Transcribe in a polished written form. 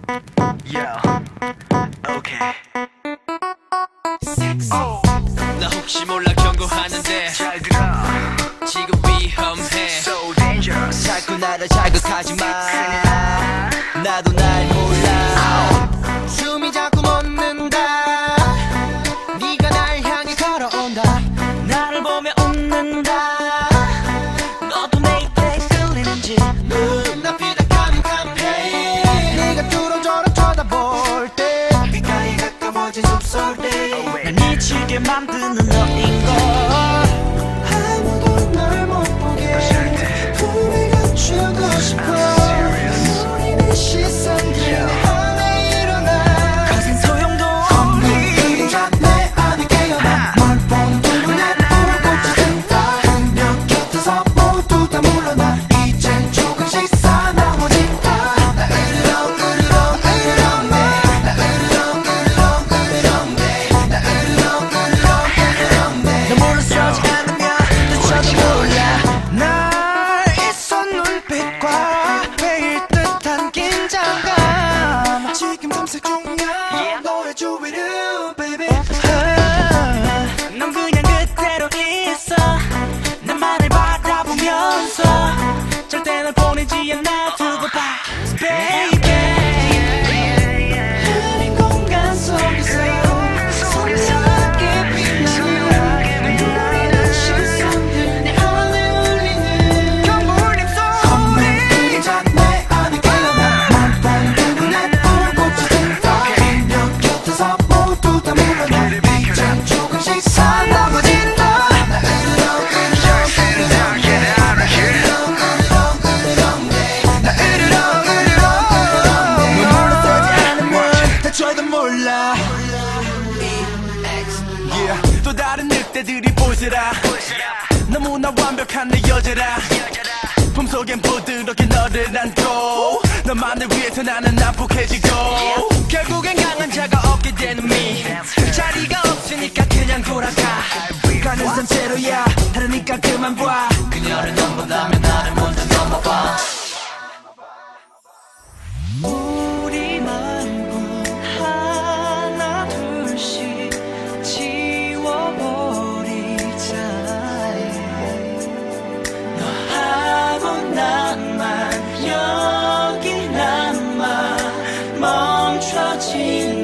Yeah, okay. 나 혹시 몰라 경고하는데 잘 들어. 지금 위험해. So dangerous. 자꾸 나를 자극하지 마. 나도 날 몰라. 숨이 자꾸 멎는다. 네가 날 향해 걸어온다. 나를 보며 웃는다. 너도 내 입에 끌리는지 눈앞이 다 캄캄해. 네가 뚫어져라 쳐다볼 때 귓가에 가까워진 숨소리 날 미치게 만드는 너인걸. 아무도 널 못 보게 품에 감추고 싶어. 우리는 시선들 내 안에 일어나. 거센 소용도 없니. 그림자 내 안에 깨어나. 널 보는 눈에 불꽃이 든다. 몇 곁에서 모두 다 물러나. 이젠 조금씩 사나워진다. 나 으르렁 으르렁 으르렁대. 나 으르렁 으르렁 으르렁대. 나 으르렁 으르렁 으르렁대. 너 물러서지 않으면 늦어도 몰라. 날 이선 눈빛과 베일 듯한 긴장감 지금 탐색 중이야. 너의 주위를 baby. 넌 그냥 그대로 있어. 나만을 바라보면서 절대 널 보내지 않아. 두고 봐 baby. 흐린 공간 속에서 소리스럽게 빛나는 눈부리는 시선들 내 안에 울리는 경물림 소리. 그림자 내 안에 깨어나. 널 보는 눈에 불꽃이 든다. 몇 곁에서 모두 다 물러나. 이젠 조금씩 사나워진다. 나 으르렁 으르렁 으르렁대. 나 으르렁 으르렁 으르렁대. 나 으르렁 으르렁 으르렁대. 너 물러서지 않으면 다쳐도 몰라. Yeah. 또 다른 늑대들이 보이더라. 너무나 완벽한 내 여자라. 품속엔 부드럽게 너를 안고 너만을 위해서 나는 난폭해지고 결국엔 강한 자가 없게 되는 미. 자리가 없으니까 그냥 돌아가. 가는 산채로야 하려니까 그만 봐. 그녀를 넘본다면 나를 먼저 넘어봐. 우리 마음은 하나 둘씩 지워버리자. 너하고 나만 여기 남아 멈춰진